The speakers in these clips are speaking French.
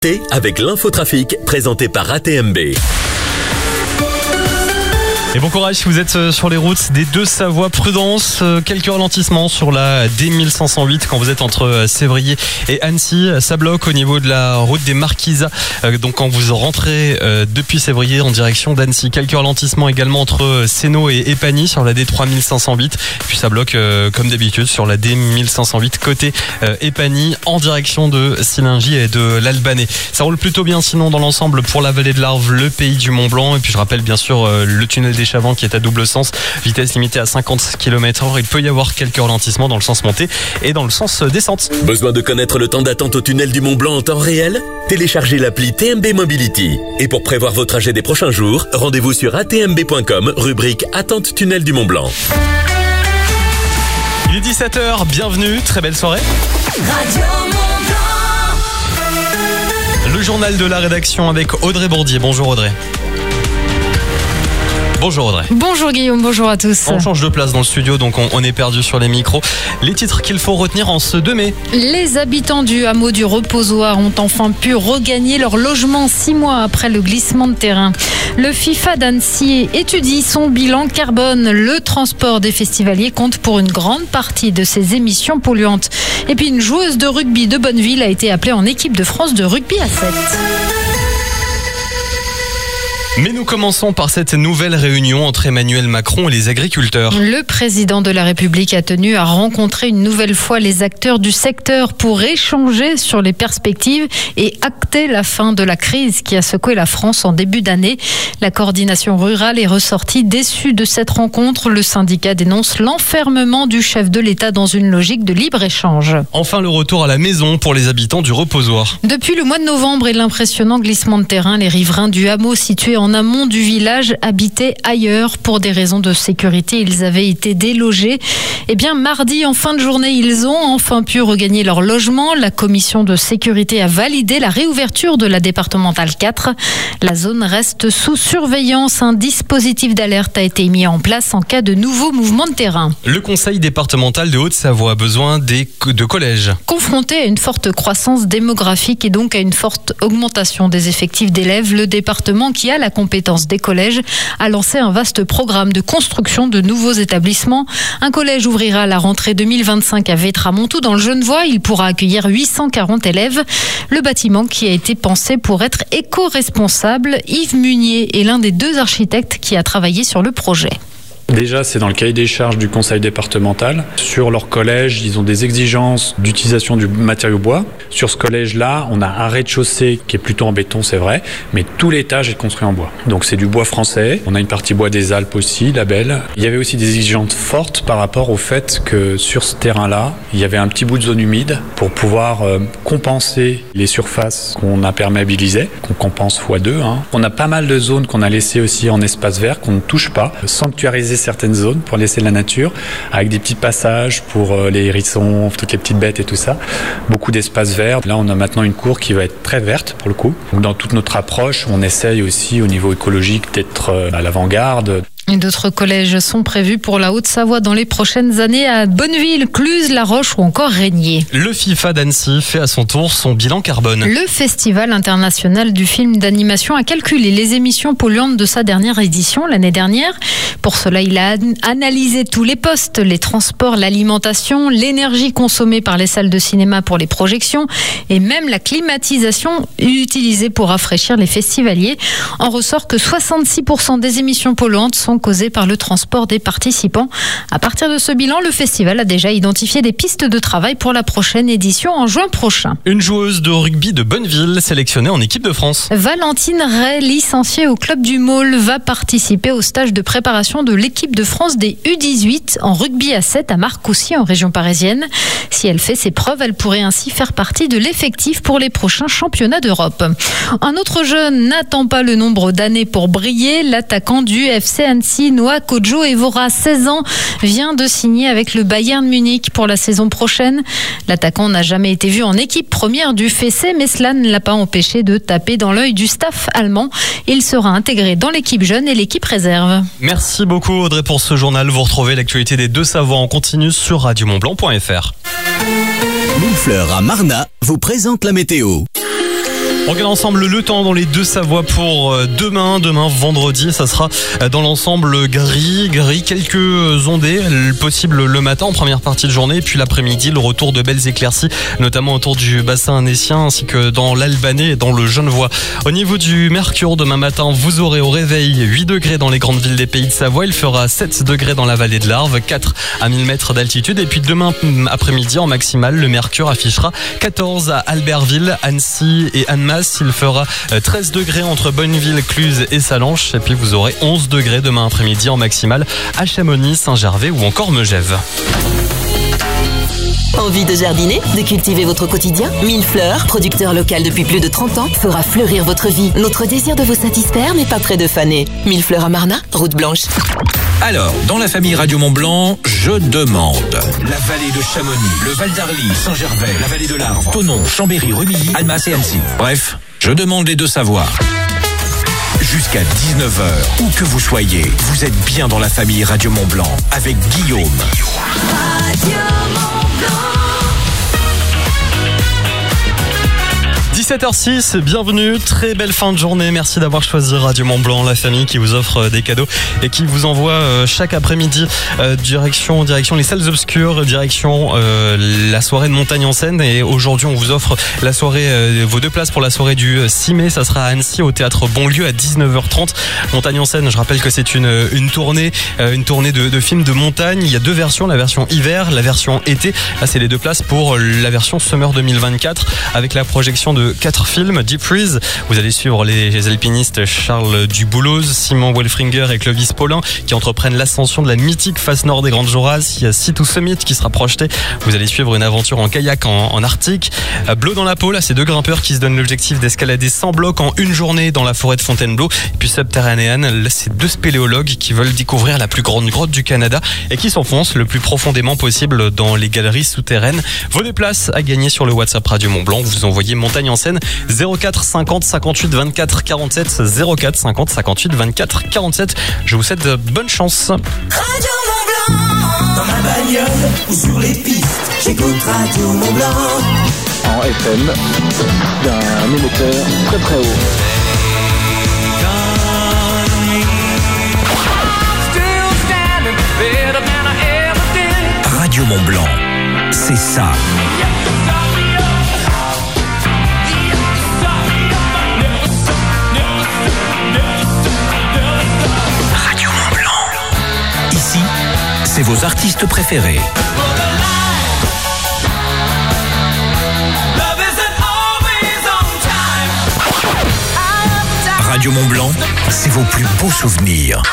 Avec l'infotrafic présenté par ATMB. Et bon courage si vous êtes sur les routes des Deux-Savoie. Prudence, quelques ralentissements sur la D1508 quand vous êtes entre Sévrier et Annecy. Ça bloque au niveau de la route des Marquisas. Donc quand vous rentrez depuis Sévrier en direction d'Annecy. Quelques ralentissements également entre Sénaux et Épagny sur la D3508. Puis ça bloque comme d'habitude sur la D1508 côté Épagny en direction de Sillingy et de l'Albanais. Ça roule plutôt bien sinon dans l'ensemble pour la vallée de l'Arve, le pays du Mont-Blanc. Et puis je rappelle bien sûr le tunnel des Chavants qui est à double sens, vitesse limitée à 50 km/h. Il peut y avoir quelques ralentissements dans le sens montée et dans le sens descente. Besoin de connaître le temps d'attente au tunnel du Mont-Blanc en temps réel ? Téléchargez l'appli TMB Mobility. Et pour prévoir vos trajets des prochains jours, rendez-vous sur atmb.com, rubrique Attente tunnel du Mont-Blanc. Il est 17h, bienvenue, très belle soirée. Radio Mont-Blanc. Le journal de la rédaction avec Audrey Bourdier. Bonjour Audrey. Bonjour Audrey. Bonjour Guillaume, bonjour à tous. On change de place dans le studio, donc on est perdu sur les micros. Les titres qu'il faut retenir en ce 2 mai. Les habitants du hameau du Reposoir ont enfin pu regagner leur logement 6 mois après le glissement de terrain. Le FIFA d'Annecy étudie son bilan carbone. Le transport des festivaliers compte pour une grande partie de ses émissions polluantes. Et puis une joueuse de rugby de Bonneville a été appelée en équipe de France de rugby à 7. Mais nous commençons par cette nouvelle réunion entre Emmanuel Macron et les agriculteurs. Le président de la République a tenu à rencontrer une nouvelle fois les acteurs du secteur pour échanger sur les perspectives et acter la fin de la crise qui a secoué la France en début d'année. La coordination rurale est ressortie déçue de cette rencontre. Le syndicat dénonce l'enfermement du chef de l'État dans une logique de libre-échange. Enfin, le retour à la maison pour les habitants du Reposoir. Depuis le mois de novembre et l'impressionnant glissement de terrain, les riverains du hameau situé en amont du village habitaient ailleurs pour des raisons de sécurité. Ils avaient été délogés. Eh bien, mardi, en fin de journée, ils ont enfin pu regagner leur logement. La commission de sécurité a validé la réouverture de la départementale 4. La zone reste sous surveillance. Un dispositif d'alerte a été mis en place en cas de nouveaux mouvements de terrain. Le conseil départemental de Haute-Savoie a besoin de collèges. Confronté à une forte croissance démographique et donc à une forte augmentation des effectifs d'élèves, le département qui a la compétence des collèges a lancé un vaste programme de construction de nouveaux établissements. Un collège ouvrira à la rentrée 2025 à Vétramontou dans le Genevois. Il pourra accueillir 840 élèves. Le bâtiment qui a été pensé pour être éco-responsable, Yves Munier est l'un des 2 architectes qui a travaillé sur le projet. Déjà, c'est dans le cahier des charges du conseil départemental. Sur leur collège, ils ont des exigences d'utilisation du matériau bois. Sur ce collège-là, on a un rez-de-chaussée qui est plutôt en béton, c'est vrai, mais tout l'étage est construit en bois. Donc c'est du bois français. On a une partie bois des Alpes aussi, label. Il y avait aussi des exigences fortes par rapport au fait que sur ce terrain-là, il y avait un petit bout de zone humide pour pouvoir compenser les surfaces qu'on imperméabilisait, qu'on compense x2. On a pas mal de zones qu'on a laissées aussi en espace vert, qu'on ne touche pas, sanctuariser certaines zones pour laisser la nature, avec des petits passages pour les hérissons, toutes les petites bêtes et tout ça. Beaucoup d'espaces verts. Là, on a maintenant une cour qui va être très verte pour le coup. Donc, dans toute notre approche, on essaye aussi au niveau écologique d'être à l'avant-garde. D'autres collèges sont prévus pour la Haute-Savoie dans les prochaines années à Bonneville, Cluse, La Roche ou encore Régnier. Le FIFA d'Annecy fait à son tour son bilan carbone. Le Festival international du film d'animation a calculé les émissions polluantes de sa dernière édition l'année dernière. Pour cela, il a analysé tous les postes, les transports, l'alimentation, l'énergie consommée par les salles de cinéma pour les projections et même la climatisation utilisée pour rafraîchir les festivaliers. En ressort que 66% des émissions polluantes sont causées par le transport des participants. À partir de ce bilan, le festival a déjà identifié des pistes de travail pour la prochaine édition en juin prochain. Une joueuse de rugby de Bonneville sélectionnée en équipe de France. Valentine Ray, licenciée au club du Maule, va participer au stage de préparation de l'équipe de France des U18 en rugby à 7 à Marcoussis en région parisienne. Si elle fait ses preuves, elle pourrait ainsi faire partie de l'effectif pour les prochains championnats d'Europe. Un autre jeune n'attend pas le nombre d'années pour briller. L'attaquant du FC Annecy, Noah Kodjo Evora, 16 ans, vient de signer avec le Bayern Munich pour la saison prochaine. L'attaquant n'a jamais été vu en équipe première du FC, mais cela ne l'a pas empêché de taper dans l'œil du staff allemand. Il sera intégré dans l'équipe jeune et l'équipe réserve. Merci beaucoup Audrey pour ce journal. Vous retrouvez l'actualité des Deux-Savoie en continu sur radiomontblanc.fr. Montfleur à Marnat vous présente la météo. On regarde ensemble le temps dans les deux Savoies pour demain vendredi. Ça sera dans l'ensemble gris, quelques ondées possibles le matin en première partie de journée, et puis l'après-midi le retour de belles éclaircies, notamment autour du bassin annécien ainsi que dans l'Albanais et dans le Genevois. Au niveau du mercure, demain matin, vous aurez au réveil 8 degrés dans les grandes villes des Pays de Savoie. Il fera 7 degrés dans la vallée de l'Arve, 4 à 1000 mètres d'altitude. Et puis demain après-midi en maximale, le mercure affichera 14 à Albertville, Annecy et Annemasse. Il fera 13 degrés entre Bonneville, Cluses et Sallanches. Et puis vous aurez 11 degrés demain après-midi en maximale à Chamonix, Saint-Gervais ou encore Megève. Envie de jardiner, de cultiver votre quotidien? Millefleurs, producteur local depuis plus de 30 ans, fera fleurir votre vie. Notre désir de vous satisfaire n'est pas près de faner. Millefleurs à Marnat, route blanche. Alors, dans la famille Radio Mont-Blanc, je demande. La vallée de Chamonix, le Val d'Arly, Saint-Gervais, la vallée de l'Arve, Thonon, Chambéry, Rumilly, Annemasse et Annecy. Bref, je demande les deux Savoies. Jusqu'à 19h, où que vous soyez, vous êtes bien dans la famille Radio Mont-Blanc avec Guillaume. Radio Mont-Blanc. 17h06, bienvenue, très belle fin de journée, merci d'avoir choisi Radio Mont-Blanc, la famille qui vous offre des cadeaux et qui vous envoie chaque après-midi direction les salles obscures, direction la soirée de Montagne en Seine. Et aujourd'hui on vous offre la soirée, vos 2 places pour la soirée du 6 mai, ça sera à Annecy au théâtre Bonlieu à 19h30. Montagne en Seine, je rappelle que c'est une tournée de films de montagne. Il y a 2 versions, la version hiver, la version été. Là c'est les 2 places pour la version Summer 2024 avec la projection de 4 films. Deep Freeze, vous allez suivre les alpinistes Charles Dubouloz, Simon Welfringer et Clovis Paulin qui entreprennent l'ascension de la mythique face nord des Grandes Jorasses. Il y a Sea to Summit qui sera projeté. Vous allez suivre une aventure en kayak en Arctique. Bleu dans la peau, là c'est 2 grimpeurs qui se donnent l'objectif d'escalader 100 blocs en une journée dans la forêt de Fontainebleau. Et puis Subterranean, là c'est 2 spéléologues qui veulent découvrir la plus grande grotte du Canada et qui s'enfoncent le plus profondément possible dans les galeries souterraines. Vos 2 places à gagner sur le WhatsApp Radio Mont-Blanc. Vous envoyez Montagne en Seine 04 50 58 24 47 04 50 58 24 47. Je vous souhaite de bonne chance. Radio Mont-Blanc. Dans ma bagnole ou sur les pistes, j'écoute Radio Mont-Blanc. En FM, d'un émetteur très très haut. Radio Mont-Blanc, c'est ça. Radio Mont-Blanc. Ici, c'est vos artistes préférés. Radio Mont-Blanc, c'est vos plus beaux souvenirs.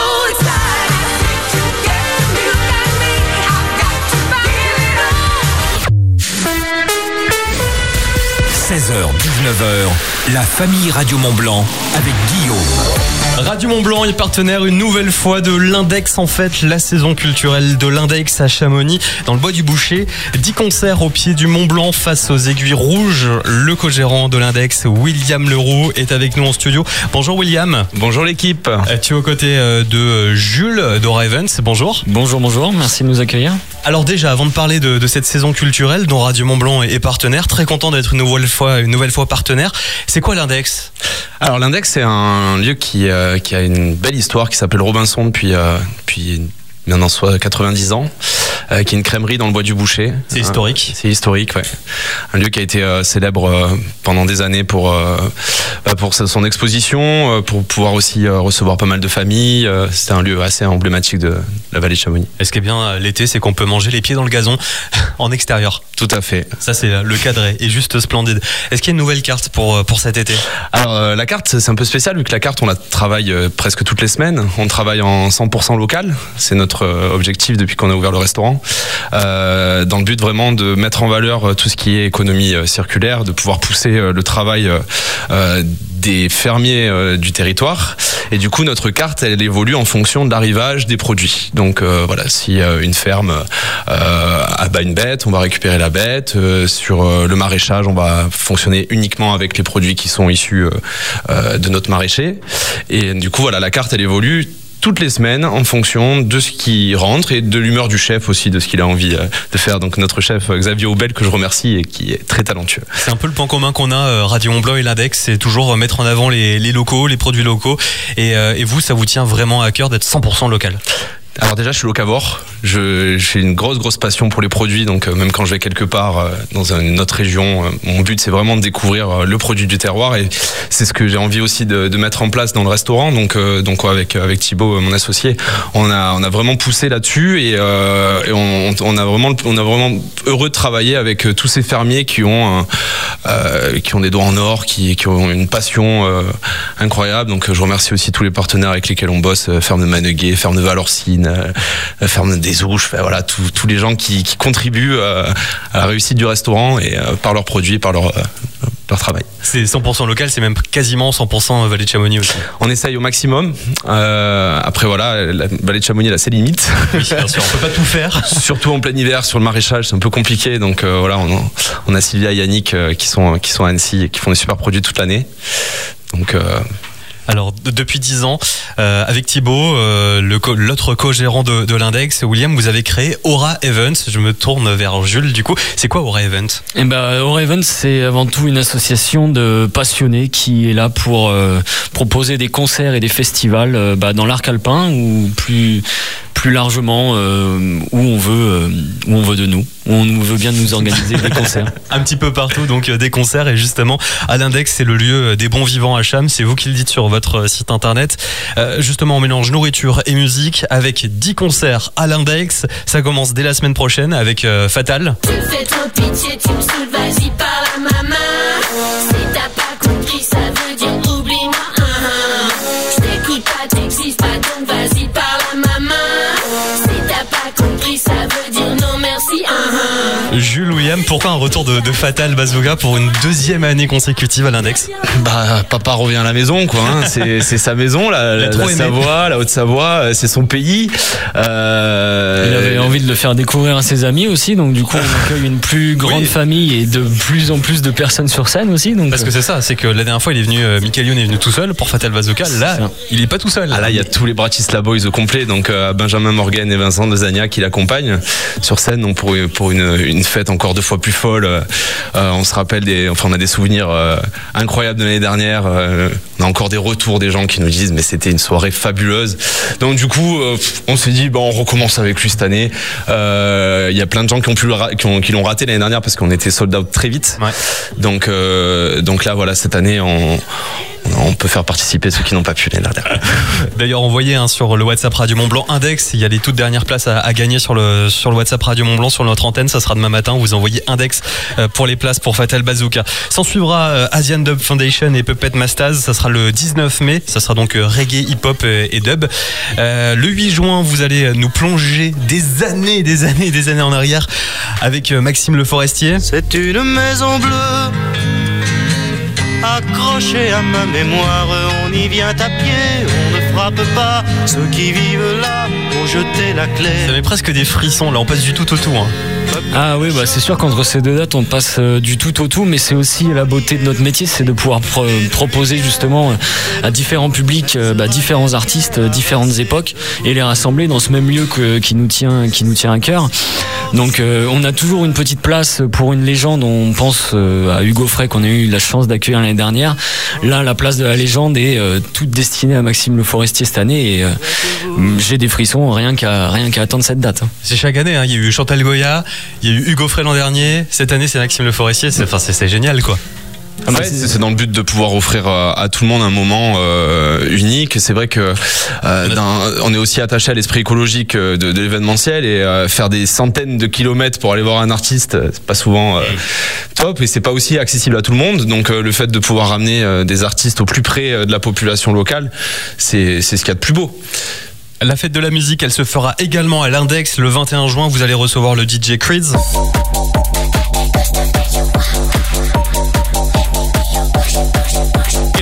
16h, 19h, la famille Radio Mont-Blanc avec Guillaume. Radio Mont-Blanc est partenaire une nouvelle fois de l'Index, en fait, la saison culturelle de l'Index à Chamonix, dans le bois du Boucher. 10 concerts au pied du Mont-Blanc face aux Aiguilles Rouges. Le co-gérant de l'Index, William Leroux, est avec nous en studio. Bonjour William. Bonjour l'équipe. Tu es aux côtés de Jules d'Aura Events. Bonjour. Bonjour, merci de nous accueillir. Alors déjà, avant de parler de cette saison culturelle dont Radio Mont-Blanc est partenaire, très content d'être une nouvelle fois partenaire. C'est quoi l'Index ? Alors l'Index, c'est un lieu qui a une belle histoire, qui s'appelle Robinson depuis maintenant soit 90 ans, qui est une crèmerie dans le bois du Boucher. C'est historique. C'est historique, ouais. Un lieu qui a été célèbre pendant des années pour son exposition, pour pouvoir aussi recevoir pas mal de familles. C'était un lieu assez emblématique de la vallée de Chamonix. Et ce qui est bien l'été, c'est qu'on peut manger les pieds dans le gazon en extérieur. Tout à fait. Ça, c'est le cadre est juste splendide. Est-ce qu'il y a une nouvelle carte pour cet été ? Alors la carte, c'est un peu spécial vu que la carte, on la travaille presque toutes les semaines. On travaille en 100% local. C'est notre objectif depuis qu'on a ouvert le restaurant, dans le but vraiment de mettre en valeur tout ce qui est économie circulaire, de pouvoir pousser le travail des fermiers du territoire. Et du coup, notre carte, elle évolue en fonction de l'arrivage des produits. Donc voilà, si une ferme abat une bête, on va récupérer la bête. Sur le maraîchage, on va fonctionner uniquement avec les produits qui sont issus de notre maraîcher. Et du coup, voilà, la carte, elle évolue toutes les semaines en fonction de ce qui rentre et de l'humeur du chef aussi, de ce qu'il a envie de faire. Donc notre chef Xavier Aubel, que je remercie et qui est très talentueux. C'est un peu le point commun qu'on a, Radio Mont-Blanc et l'Index, c'est toujours mettre en avant les locaux, les produits locaux. Et vous, ça vous tient vraiment à cœur d'être 100% local? Alors déjà, je suis locavore. J'ai une grosse passion pour les produits. Donc même quand je vais quelque part dans une autre région, mon but c'est vraiment de découvrir le produit du terroir. Et c'est ce que j'ai envie aussi de mettre en place dans le restaurant. Donc avec Thibaut, mon associé, on a vraiment poussé là-dessus et on a vraiment heureux de travailler avec tous ces fermiers qui ont des doigts en or, qui ont une passion incroyable. Donc je remercie aussi tous les partenaires avec lesquels on bosse, Ferme de Maneguet, Ferme de Valorcine, Ferme des Ouches, voilà, tous les gens qui contribuent à la réussite du restaurant et par leurs produits, par leur travail. C'est 100% local, c'est même quasiment 100% Vallée de Chamonix aussi. On essaye au maximum. Après voilà, la Vallée de Chamonix a ses limites. Oui, bien sûr, on peut pas tout faire. Surtout en plein hiver sur le maraîchage, c'est un peu compliqué. Donc voilà, on a Sylvia et Yannick qui sont à Annecy et qui font des super produits toute l'année. Donc alors depuis 10 ans, avec Thibaut, l'autre co-gérant de l'Index, William, vous avez créé Aura Events. Je me tourne vers Jules du coup. C'est quoi Aura Events? Aura Events, c'est avant tout une association de passionnés qui est là pour proposer des concerts et des festivals dans l'arc alpin ou plus largement où on veut de nous. On veut bien nous organiser des concerts. Un petit peu partout, donc des concerts. Et justement, à l'Index, c'est le lieu des bons vivants à Cham. C'est vous qui le dites sur votre site internet. Justement, on mélange nourriture et musique avec 10 concerts à l'Index. Ça commence dès la semaine prochaine avec Fatal. Tu me fais trop pitié, tu me saoules, vas-y par la maman. Si t'as pas compris, ça veut dire oublie-moi. Je t'écoute pas, t'existes pas, donc vas-y par la maman. Si t'as pas compris, ça veut dire non merci. Jules, William, pourquoi un retour de Fatal Bazooka pour une deuxième année consécutive à l'Index? Papa revient à la maison, quoi. Hein. C'est sa maison, la Savoie, la Haute-Savoie, c'est son pays. Il avait envie de le faire découvrir à ses amis aussi, donc du coup on accueille une plus grande famille et de plus en plus de personnes sur scène aussi. Donc parce que c'est ça, c'est que la dernière fois il est venu, Michael Youn est venu tout seul pour Fatal Bazooka. Là, il est pas tout seul. Là, il y a tous les Bratislava Boys au complet, donc Benjamin Morgan et Vincent de Zania qui l'accompagnent sur scène. Donc pour une fête encore 2 fois plus folle. On se rappelle on a des souvenirs incroyables de l'année dernière. On a encore des retours des gens qui nous disent mais c'était une soirée fabuleuse. Donc du coup, on s'est dit on recommence avec lui cette année. Il y a plein de gens qui l'ont raté l'année dernière parce qu'on était sold out très vite. Ouais. Donc là voilà, cette année on peut faire participer ceux qui n'ont pas pu l'année dernière. D'ailleurs, on voyait sur le WhatsApp Radio Mont-Blanc Index, il y a les toutes dernières places à gagner sur le WhatsApp Radio Mont-Blanc sur notre antenne. Ça sera demain matin. Vous envoyez Index pour les places pour Fatal Bazooka. S'en suivra Asian Dub Foundation et Puppet Mastaz. Ça sera le 19 mai. Ça sera donc reggae, hip-hop et dub. Le 8 juin, vous allez nous plonger des années en arrière avec Maxime Le Forestier. C'est une maison bleue accroché à ma mémoire, on y vient à pied, on ne frappe pas ceux qui vivent là pour jeter la clé. Ça met presque des frissons là, on passe du tout au tout. Hein. Ah oui, c'est sûr qu'entre ces deux dates on passe du tout au tout, mais c'est aussi la beauté de notre métier, c'est de pouvoir proposer justement à différents publics, différents artistes, différentes époques et les rassembler dans ce même lieu qui nous tient à cœur. Donc on a toujours une petite place pour une légende. On pense à Hugo Frey qu'on a eu la chance d'accueillir l'année dernière. Là, la place de la légende est toute destinée à Maxime Le Forestier cette année et j'ai des frissons rien qu'à attendre cette date. C'est chaque année, hein. Il y a eu Chantal Goya, il y a eu Hugo Frey l'an dernier. Cette année, c'est Maxime Le Forestier. C'est génial, quoi. C'est dans le but de pouvoir offrir à tout le monde un moment unique. C'est vrai que on est aussi attaché à l'esprit écologique de l'événementiel et faire des centaines de kilomètres pour aller voir un artiste, c'est pas souvent top et c'est pas aussi accessible à tout le monde. Donc le fait de pouvoir ramener des artistes au plus près de la population locale, c'est ce qu'il y a de plus beau. La fête de la musique, elle se fera également à l'Index le 21 juin. Vous allez recevoir le DJ Creeds.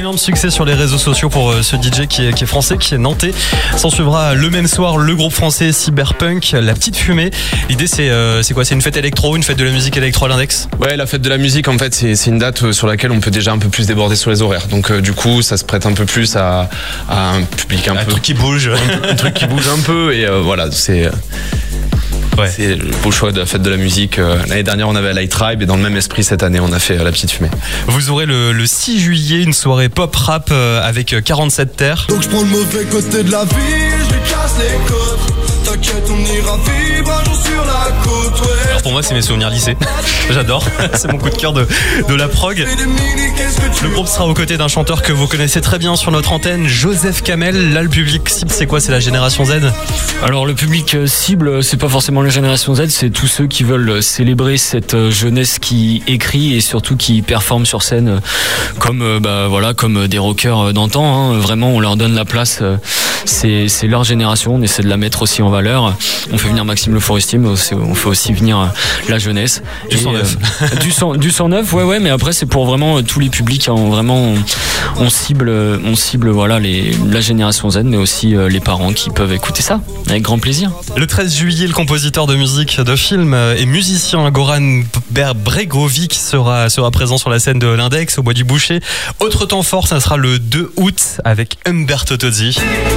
Énorme succès sur les réseaux sociaux pour ce DJ qui est français, qui est nantais. S'en suivra le même soir le groupe français Cyberpunk, La Petite Fumée. L'idée c'est quoi? C'est une fête électro, une fête de la musique électro à l'Index? Ouais, la fête de la musique en fait c'est une date sur laquelle on peut déjà un peu plus déborder sur les horaires. Donc du coup ça se prête un peu plus à un public un truc qui bouge. Un truc qui bouge un peu et voilà c'est... Ouais. C'est le beau choix de la fête de la musique. L'année dernière, on avait Light Tribe et dans le même esprit, cette année, on a fait La Petite Fumée. Vous aurez le 6 juillet une soirée pop-rap avec 47 terres. Donc je prends le mauvais côté de la vie, je lui casse les côtes. T'inquiète, on ira vivre un jour sur la côte, ouais. Alors pour moi, c'est mes souvenirs lycée. J'adore. C'est mon coup de cœur de la prog. Le groupe sera aux côtés d'un chanteur que vous connaissez très bien sur notre antenne, Joseph Kamel. Là, le public cible, c'est quoi? C'est la génération Z? Alors le public cible, c'est pas forcément la génération Z, c'est tous ceux qui veulent célébrer cette jeunesse qui écrit et surtout qui performe sur scène comme comme des rockers d'antan. Vraiment, on leur donne la place. C'est leur génération. On essaie de la mettre aussi en valeur. On fait venir Maxime Le Forestier, mais on fait aussi venir la jeunesse. Du 109. Du 109, ouais, mais après c'est pour vraiment tous les publics. Vraiment, on cible voilà la génération Z, mais aussi les parents qui peuvent écouter ça avec grand plaisir. Le 13 juillet, le compositeur de musique de film et musicien Goran Bregovic sera présent sur la scène de l'Index au Bois du Boucher. Autre temps fort, ça sera le 2 août avec Umberto Tozzi.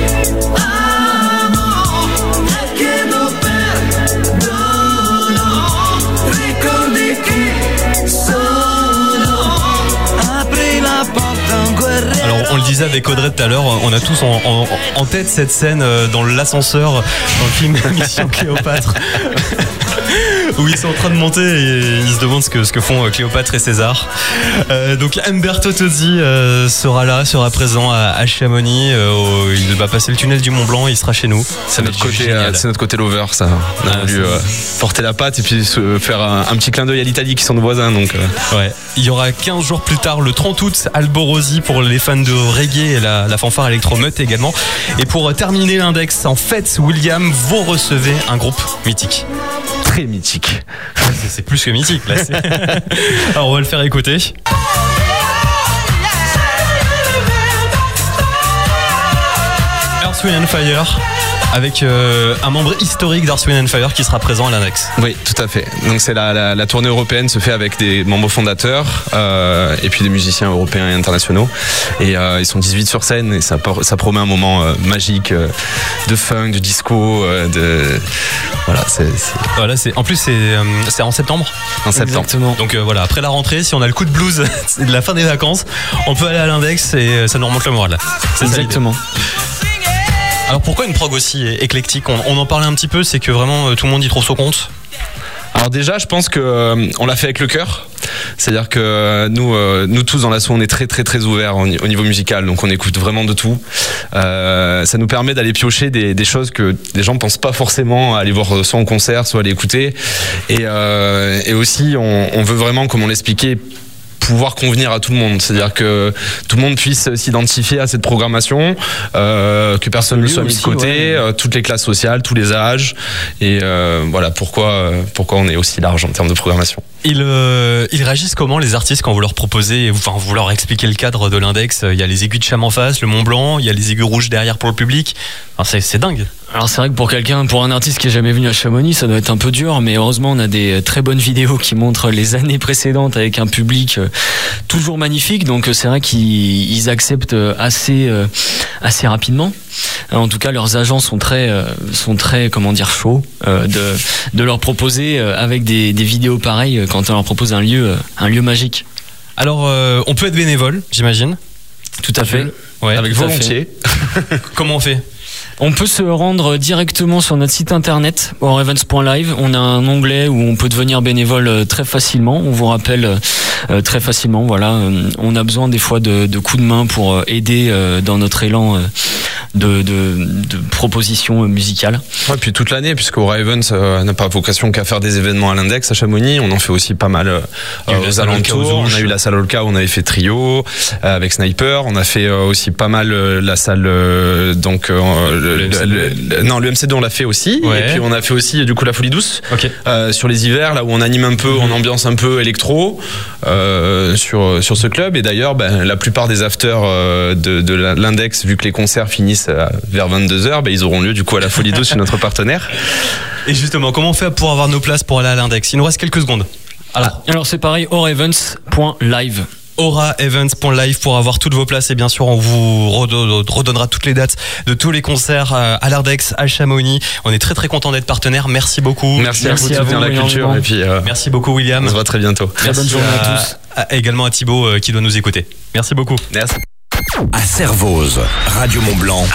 Alors on le disait avec Audrey tout à l'heure, on a tous en tête cette scène dans l'ascenseur dans le film Mission Cléopâtre où ils sont en train de monter et ils se demandent ce que font Cléopâtre et César. Donc Umberto Tozzi sera présent à Chamonix. Il va passer le tunnel du Mont Blanc, il sera chez nous. C'est notre côté lover, ça. On a voulu porter la patte et puis faire un petit clin d'œil à l'Italie qui sont nos voisins. Donc, ouais. Il y aura 15 jours plus tard, le 30 août, Alborosi pour les fans de reggae et la fanfare électro-meute également. Et pour terminer l'Index en fête, William, vous recevez un groupe mythique. Très mythique. C'est plus que mythique là. Alors on va le faire écouter. Earth, Wind & Fire avec un membre historique d'Earth, Wind & Fire qui sera présent à l'Index. Oui, tout à fait. Donc c'est la tournée européenne se fait avec des membres fondateurs et puis des musiciens européens et internationaux. Et ils sont 18 sur scène et ça promet un moment magique de funk, de disco, en plus c'est en septembre. En septembre. Exactement. Donc voilà, après la rentrée, si on a le coup de blues de la fin des vacances, on peut aller à l'Index et ça nous remonte le moral. C'est exactement. Alors pourquoi une prog aussi éclectique? On en parlait un petit peu, c'est que vraiment tout le monde y trouve son compte. Alors déjà, je pense que on l'a fait avec le cœur. C'est-à-dire que nous tous dans l'asso, on est très très très ouverts au niveau musical, donc on écoute vraiment de tout. Ça nous permet d'aller piocher des choses que les gens pensent pas forcément aller voir soit en concert, soit aller écouter. Et aussi, on veut vraiment, comme on l'expliquait, pouvoir convenir à tout le monde, c'est-à-dire que tout le monde puisse s'identifier à cette programmation, que personne ne soit mis de côté, toutes les classes sociales, tous les âges, et voilà pourquoi on est aussi large en termes de programmation. Ils réagissent comment les artistes quand vous leur proposez, vous leur expliquez le cadre de l'Index? Il y a les aiguilles de Cham en face, le Mont Blanc, il y a les aiguilles rouges derrière pour le public. Alors c'est dingue. Alors c'est vrai que pour un artiste qui est jamais venu à Chamonix, ça doit être un peu dur, mais heureusement on a des très bonnes vidéos qui montrent les années précédentes avec un public toujours magnifique, donc c'est vrai qu'ils acceptent assez rapidement. En tout cas, leurs agents sont très chauds de leur proposer avec des vidéos pareilles quand on leur propose un lieu magique. Alors on peut être bénévole, j'imagine. Tout à fait. Ouais, avec volontiers. Comment on fait? On peut se rendre directement sur notre site internet warevents.live. On a un onglet où on peut devenir bénévole très facilement. On vous rappelle très facilement. Voilà, on a besoin des fois de coups de main pour aider dans notre élan de propositions musicales. Ouais, puis toute l'année, puisque Aura Events n'a pas vocation qu'à faire des événements à l'Index à Chamonix, on en fait aussi pas mal aux alentours. On a eu la salle Olka où on avait fait trio avec Sniper. On a fait aussi pas mal la salle l'UMC2 on l'a fait aussi. Ouais. Et puis on a fait aussi du coup la Folie Douce sur les hivers, là où on anime un peu, on ambiance un peu électro sur ce club. Et d'ailleurs, la plupart des afters de l'Index, vu que les concerts finissent vers 22h, ils auront lieu du coup à la Folie Douce chez notre partenaire. Et justement, comment on fait pour avoir nos places pour aller à l'Index? Il nous reste quelques secondes. Alors c'est pareil, auraevents.live. auraevents.live pour avoir toutes vos places, et bien sûr on vous redonnera toutes les dates de tous les concerts à l'Index à Chamonix. On est très très content d'être partenaire. Merci beaucoup. Merci à vous de soutenir la culture. Et puis, merci beaucoup William. On se voit très bientôt. Bonne journée à tous. Également à Thibaut qui doit nous écouter. Merci beaucoup. Merci. À Servoz, Radio Mont-Blanc.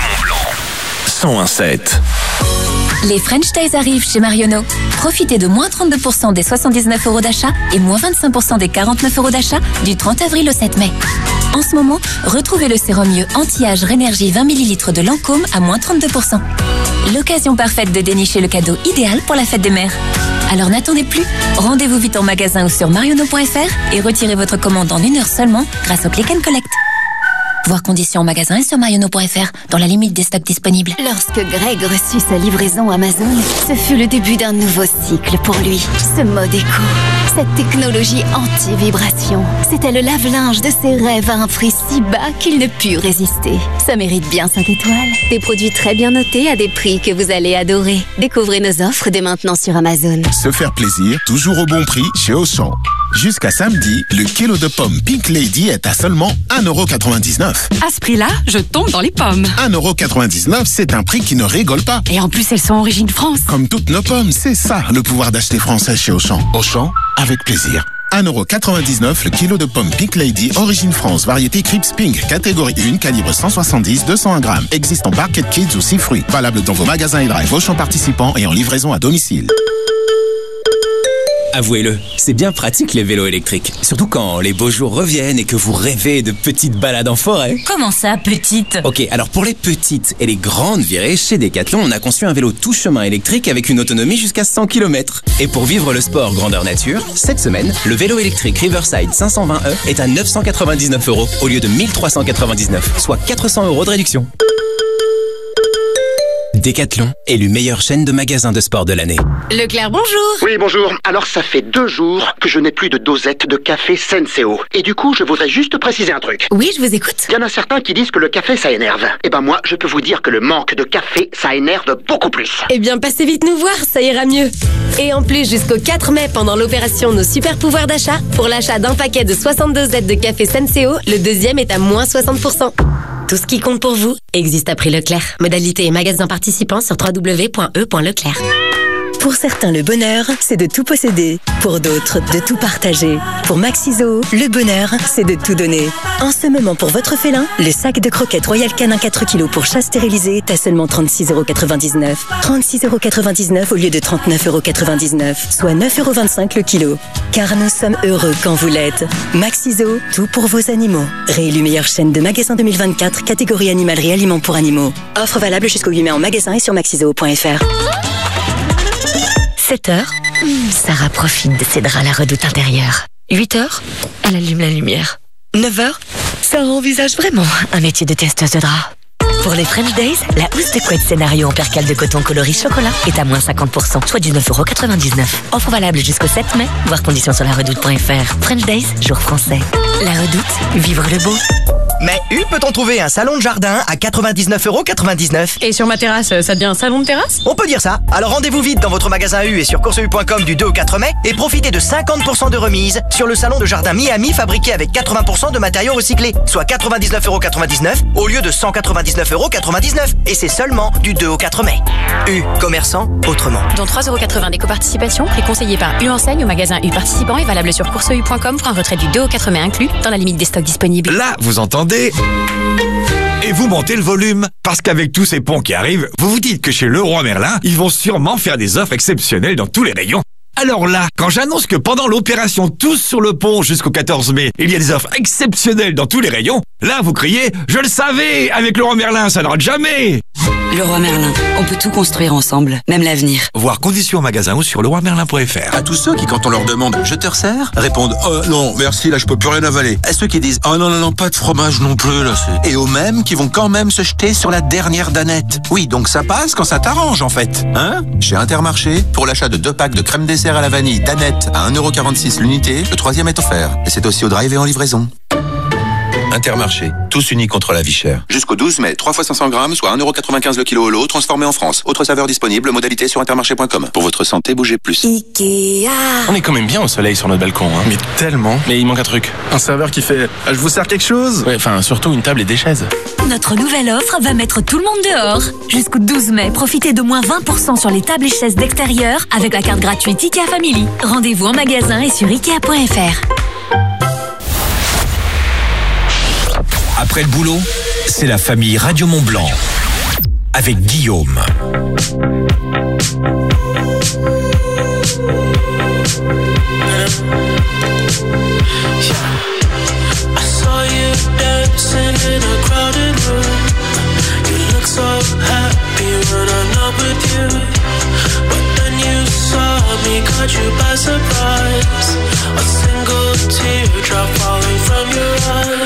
101.7. Les French Days arrivent chez Marionneau. Profitez de moins 32% des 79 € d'achat et moins 25% des 49 € d'achat du 30 avril au 7 mai. En ce moment, retrouvez le sérum mieux anti-âge Rénergie 20 ml de Lancôme à moins 32%. L'occasion parfaite de dénicher le cadeau idéal pour la fête des mères. Alors n'attendez plus, rendez-vous vite en magasin ou sur marionneau.fr et retirez votre commande en 1 heure seulement grâce au Click and Collect. Voir conditions en magasin et sur marionneau.fr dans la limite des stocks disponibles. Lorsque Greg reçut sa livraison Amazon, ce fut le début d'un nouveau cycle pour lui. Ce mode éco, cette technologie anti-vibration, c'était le lave-linge de ses rêves à un prix si bas qu'il ne put résister. Ça mérite bien 5 étoiles. Des produits très bien notés à des prix que vous allez adorer. Découvrez nos offres dès maintenant sur Amazon. Se faire plaisir, toujours au bon prix chez Auchan. Jusqu'à samedi, le kilo de pommes Pink Lady est à seulement 1,99 €. À ce prix-là, je tombe dans les pommes. 1,99 €, c'est un prix qui ne rigole pas. Et en plus, elles sont origine France. Comme toutes nos pommes, c'est ça le pouvoir d'acheter français chez Auchan. Auchan, avec plaisir. 1,99 € le kilo de pommes Pink Lady, origine France, variété Crips Pink, catégorie 1, calibre 170-201 grammes. Existe en Barquette Kids ou 6 fruits. Valable dans vos magasins et drive Auchan participants et en livraison à domicile. Avouez-le, c'est bien pratique les vélos électriques. Surtout quand les beaux jours reviennent et que vous rêvez de petites balades en forêt. Comment ça, petite? Ok, alors pour les petites et les grandes virées, chez Decathlon, on a conçu un vélo tout chemin électrique avec une autonomie jusqu'à 100 km. Et pour vivre le sport grandeur nature, cette semaine, le vélo électrique Riverside 520e est à 999 € au lieu de 1399, soit 400 € de réduction. Decathlon, élu meilleure chaîne de magasins de sport de l'année. Leclerc, bonjour. Oui, bonjour. Alors, ça fait 2 jours que je n'ai plus de dosette de café Senseo. Et du coup, je voudrais juste préciser un truc. Oui, je vous écoute. Il y en a certains qui disent que le café, ça énerve. Eh ben moi, je peux vous dire que le manque de café, ça énerve beaucoup plus. Eh bien, passez vite nous voir, ça ira mieux. Et en plus, jusqu'au 4 mai, pendant l'opération Nos Super Pouvoirs d'achat, pour l'achat d'un paquet de 62 dosettes de café Senseo, le deuxième est à moins 60%. Tout ce qui compte pour vous existe à prix Leclerc. Modalité et magasins participants sur www.e.leclerc. Pour certains, le bonheur, c'est de tout posséder. Pour d'autres, de tout partager. Pour Maxiso, le bonheur, c'est de tout donner. En ce moment, pour votre félin, le sac de croquettes Royal Canin 4 kg pour chat stérilisé est à seulement 36,99 €. 36,99 € au lieu de 39,99 €, soit 9,25 € le kilo. Car nous sommes heureux quand vous l'êtes. Maxiso, tout pour vos animaux. Réélu meilleure chaîne de magasins 2024, catégorie animalerie aliments pour animaux. Offre valable jusqu'au 8 mai en magasin et sur maxiso.fr. 7h, Sarah profite de ses draps à la redoute intérieure. 8h, elle allume la lumière. 9h, Sarah envisage vraiment un métier de testeuse de draps. Pour les French Days, la housse de couette scénario en percale de coton coloris chocolat est à moins 50%, soit 19,99 €. Offre valable jusqu'au 7 mai, voir conditions sur laredoute.fr. French Days, jour français. La Redoute, vivre le beau. Mais peut-on trouver un salon de jardin à 99,99 €? Et sur ma terrasse, ça devient un salon de terrasse? On peut dire ça. Alors rendez-vous vite dans votre magasin U et sur courseu.com du 2 au 4 mai et profitez de 50% de remise sur le salon de jardin Miami fabriqué avec 80% de matériaux recyclés, soit 99,99 € au lieu de 199,99 €. Et c'est seulement du 2 au 4 mai. U, commerçant autrement. Dont 3,80 € d'éco-participation, prix conseillé par U Enseigne au magasin U participant et valable sur courseu.com pour un retrait du 2 au 4 mai inclus dans la limite des stocks disponibles. Là, vous entendez? Et vous montez le volume, parce qu'avec tous ces ponts qui arrivent, vous vous dites que chez Leroy Merlin, ils vont sûrement faire des offres exceptionnelles dans tous les rayons. Alors là, quand j'annonce que pendant l'opération Tous sur le pont jusqu'au 14 mai, il y a des offres exceptionnelles dans tous les rayons, là vous criez « Je le savais, avec Leroy Merlin, ça ne rate jamais !» Leroy Merlin, on peut tout construire ensemble, même l'avenir. Voir conditions en magasin ou sur leroymerlin.fr. À tous ceux qui, quand on leur demande « Je te resserre ?», répondent « Oh non, merci, là je peux plus rien avaler ». À ceux qui disent « Oh non, pas de fromage non plus, là c'est... » Et aux mêmes qui vont quand même se jeter sur la dernière danette. Oui, donc ça passe quand ça t'arrange en fait. Hein ? Chez Intermarché, pour l'achat de 2 packs de crème dessert à la vanille danette à 1,46€ l'unité, le 3e est offert. Et c'est aussi au drive et en livraison. Intermarché, tous unis contre la vie chère. Jusqu'au 12 mai, 3 fois 500 grammes, soit 1,95€ le kilo au lot, transformé en France. Autre saveur disponible, modalité sur intermarché.com. Pour votre santé, bougez plus. Ikea. On est quand même bien au soleil sur notre balcon, hein. Mais tellement. Mais il manque un truc. Un serveur qui fait « Je vous sers quelque chose ?» Ouais, enfin, surtout une table et des chaises. Notre nouvelle offre va mettre tout le monde dehors. Jusqu'au 12 mai, profitez de moins 20% sur les tables et chaises d'extérieur avec la carte gratuite Ikea Family. Rendez-vous en magasin et sur Ikea.fr. Après le boulot, c'est la famille Radio Mont Blanc avec Guillaume. I saw you dancing in a crowded room. You look so happy when I'm not with you. But then you saw me, caught you by surprise. A single teardrop falling from your eye.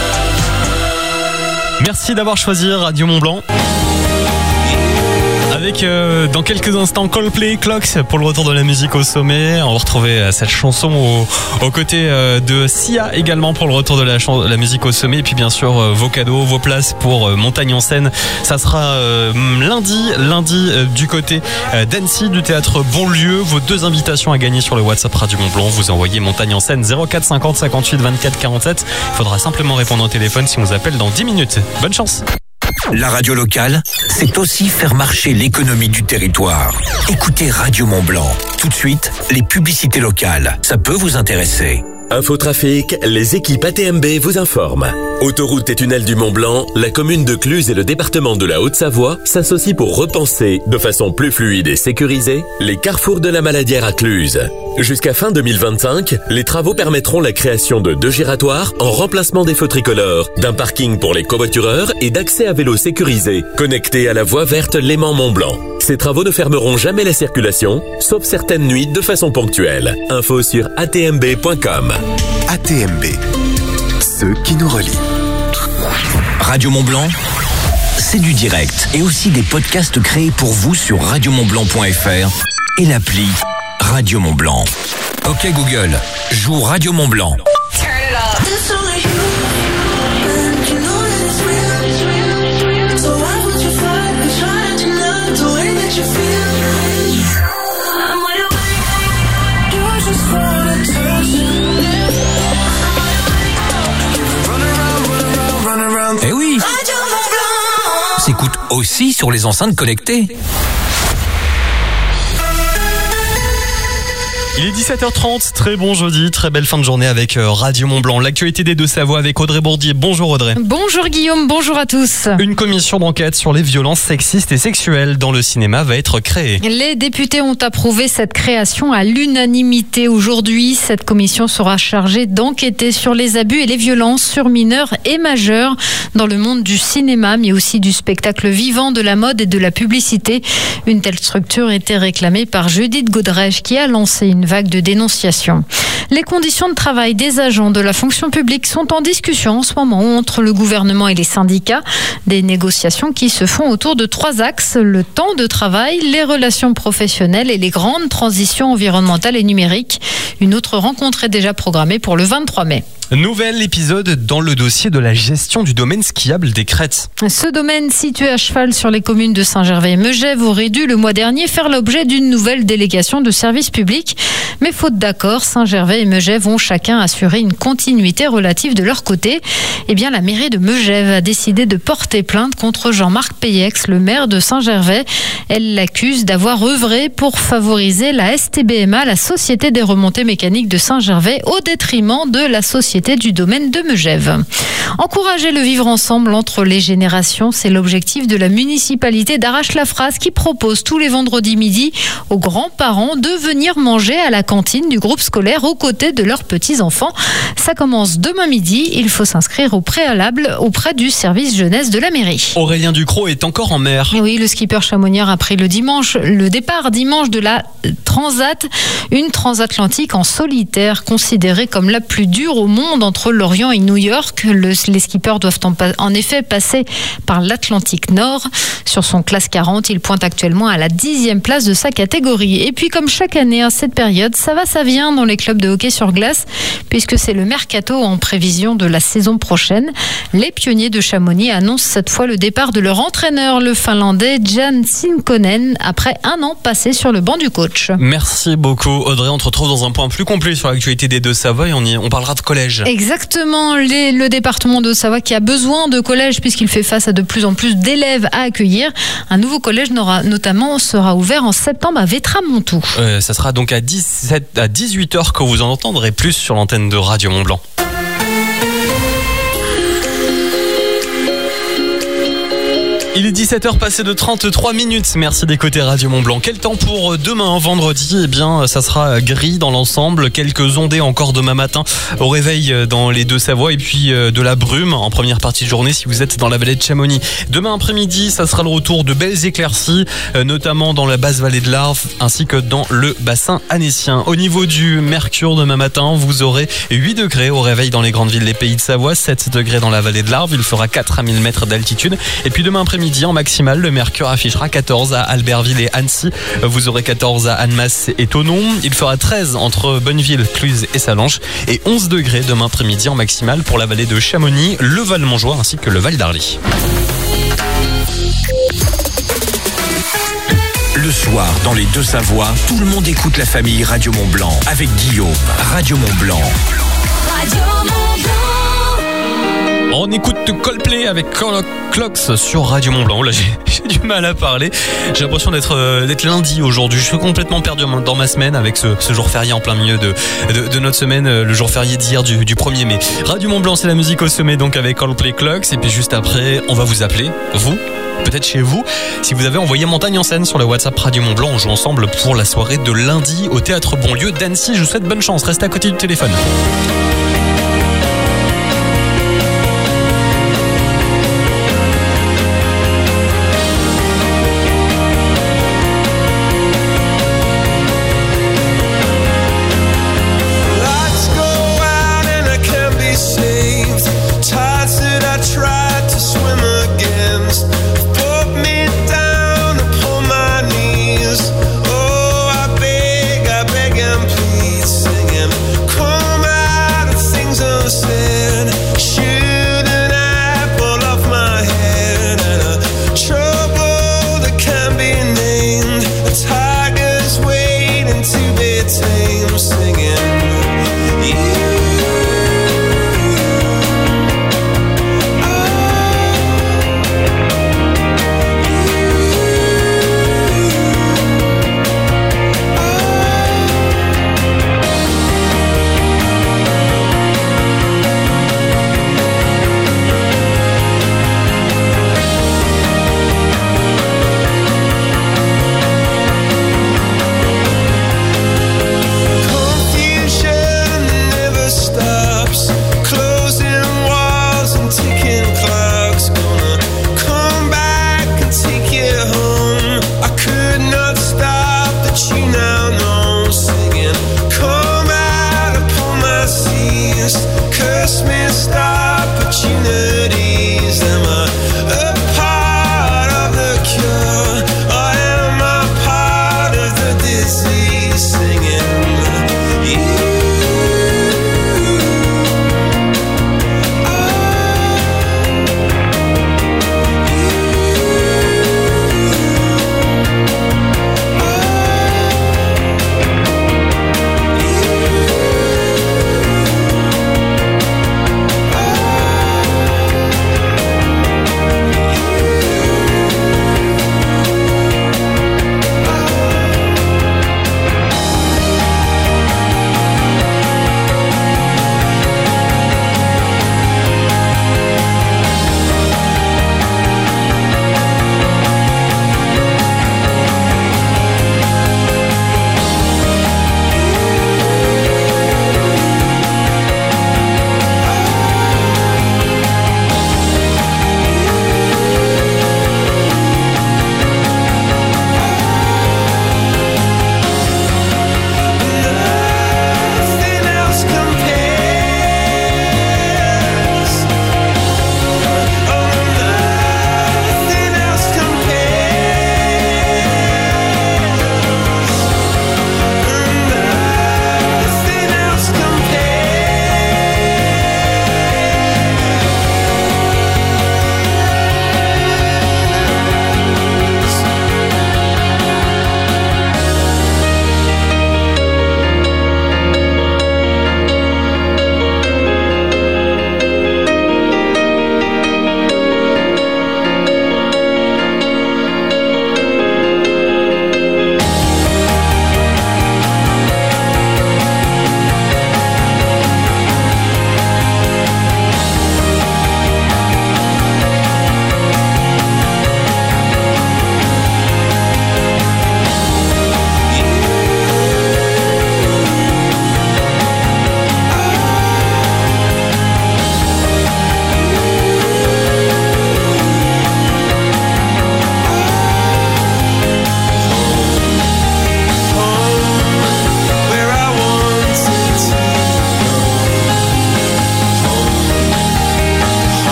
Merci d'avoir choisi Radio Mont Blanc. Avec dans quelques instants Coldplay, Clocks pour le retour de la musique au sommet. On va retrouver cette chanson aux côtés de Sia également pour le retour de la musique au sommet. Et puis bien sûr vos cadeaux, vos places pour Montagne en scène. Ça sera lundi du côté d'Annecy du théâtre Bonlieu. Vos 2 invitations à gagner sur le WhatsApp Radio Mont-Blanc. Vous envoyez Montagne en scène 04 50 58 24 47. Il faudra simplement répondre au téléphone si on vous appelle dans 10 minutes. Bonne chance. La radio locale, c'est aussi faire marcher l'économie du territoire. Écoutez Radio Mont-Blanc. Tout de suite, les publicités locales. Ça peut vous intéresser. Infotrafic, les équipes ATMB vous informent. Autoroute et tunnel du Mont-Blanc, la commune de Cluses et le département de la Haute-Savoie s'associent pour repenser, de façon plus fluide et sécurisée, les carrefours de la Maladière à Cluses. Jusqu'à fin 2025, les travaux permettront la création de 2 giratoires en remplacement des feux tricolores, d'un parking pour les covoitureurs et d'accès à vélo sécurisé, connecté à la voie verte Léman-Mont-Blanc. Ces travaux ne fermeront jamais la circulation, sauf certaines nuits de façon ponctuelle. Info sur atmb.com. ATMB, ceux qui nous relient. Radio Mont-Blanc, c'est du direct et aussi des podcasts créés pour vous sur radiomontblanc.fr et l'appli Radio Mont-Blanc. Ok Google, joue Radio Mont-Blanc. Eh oui, s'écoute aussi sur les enceintes connectées. Il est 17h30, très bon jeudi, très belle fin de journée avec Radio Mont-Blanc. L'actualité des Deux-Savoie avec Audrey Bourdier. Bonjour Audrey. Bonjour Guillaume, bonjour à tous. Une commission d'enquête sur les violences sexistes et sexuelles dans le cinéma va être créée. Les députés ont approuvé cette création à l'unanimité aujourd'hui. Cette commission sera chargée d'enquêter sur les abus et les violences sur mineurs et majeurs dans le monde du cinéma, mais aussi du spectacle vivant, de la mode et de la publicité. Une telle structure était réclamée par Judith Godrèche qui a lancé une vague de dénonciation. Les conditions de travail des agents de la fonction publique sont en discussion en ce moment entre le gouvernement et les syndicats. Des négociations qui se font autour de 3 axes: le temps de travail, les relations professionnelles et les grandes transitions environnementales et numériques. Une autre rencontre est déjà programmée pour le 23 mai. Nouvel épisode dans le dossier de la gestion du domaine skiable des Crêtes. Ce domaine situé à cheval sur les communes de Saint-Gervais et Megève aurait dû le mois dernier faire l'objet d'une nouvelle délégation de service public. Mais faute d'accord, Saint-Gervais et Megève ont chacun assuré une continuité relative de leur côté. Eh bien, la mairie de Megève a décidé de porter plainte contre Jean-Marc Payex, le maire de Saint-Gervais. Elle l'accuse d'avoir œuvré pour favoriser la STBMA, la Société des remontées mécaniques de Saint-Gervais, au détriment de la Société du domaine de Megève. Encourager le vivre ensemble entre les générations, c'est l'objectif de la municipalité d'Arrache-la-Frasse qui propose tous les vendredis midi aux grands-parents de venir manger à la cantine du groupe scolaire aux côtés de leurs petits-enfants. Ça commence demain midi. Il faut s'inscrire au préalable auprès du service jeunesse de la mairie. Aurélien Ducrot est encore en mer. Et oui, le skipper chamonnier a pris le départ dimanche de la Transat, une transatlantique en solitaire, considérée comme la plus dure au monde entre l'Orient et New York. Les skippers doivent en effet passer par l'Atlantique Nord. Sur son classe 40, il pointe actuellement à la 10e place de sa catégorie. Et puis comme chaque année à cette période, ça va, ça vient dans les clubs de hockey sur glace, puisque c'est le mercato en prévision de la saison prochaine. Les pionniers de Chamonix annoncent cette fois le départ de leur entraîneur, le Finlandais Jan Sinkonen, après un an passé sur le banc du coach. Merci beaucoup Audrey, on te retrouve dans un point plus complet sur l'actualité des Deux-Savoie et on parlera de collège. Exactement, le département de Savoie qui a besoin de collèges puisqu'il fait face à de plus en plus d'élèves à accueillir. Un nouveau collège sera ouvert en septembre à Vétramontou. Ça sera donc à 18h que vous en entendrez plus sur l'antenne de Radio Mont-Blanc. Il est 17h passé de 33 minutes. Merci d'écouter Radio Mont-Blanc. Quel temps pour demain, vendredi? Eh bien, ça sera gris dans l'ensemble. Quelques ondées encore demain matin au réveil dans les Deux-Savoie et puis de la brume en première partie de journée si vous êtes dans la vallée de Chamonix. Demain après-midi, ça sera le retour de belles éclaircies, notamment dans la basse vallée de l'Arve ainsi que dans le bassin annécien. Au niveau du mercure demain matin, vous aurez 8 degrés au réveil dans les grandes villes des Pays de Savoie, 7 degrés dans la vallée de l'Arve. Il fera 4 à 1000 mètres d'altitude. Et puis demain après-midi, l'après-midi en maximale. Le mercure affichera 14 à Albertville et Annecy. Vous aurez 14 à Annemasse et Thonon. Il fera 13 entre Bonneville, Cluses et Sallanches. Et 11 degrés demain après-midi en maximale pour la vallée de Chamonix, le Val-Montjoie ainsi que le Val d'Arly. Le soir, dans les Deux-Savoies, tout le monde écoute la famille Radio Mont-Blanc avec Guillaume. Radio Mont-Blanc. On écoute Coldplay avec Clocks sur Radio Mont-Blanc. Là, j'ai du mal à parler. J'ai l'impression d'être lundi aujourd'hui. Je suis complètement perdu dans ma semaine avec ce jour férié en plein milieu de notre semaine, le jour férié d'hier du 1er mai. Radio Mont-Blanc, c'est la musique au sommet, donc avec Coldplay Clocks. Et puis juste après, on va vous appeler, vous, peut-être chez vous, si vous avez envoyé Montagne en scène sur le WhatsApp Radio Mont-Blanc. On joue ensemble pour la soirée de lundi au Théâtre Bonlieu d'Annecy. Je vous souhaite bonne chance. Restez à côté du téléphone. Please singing, come out of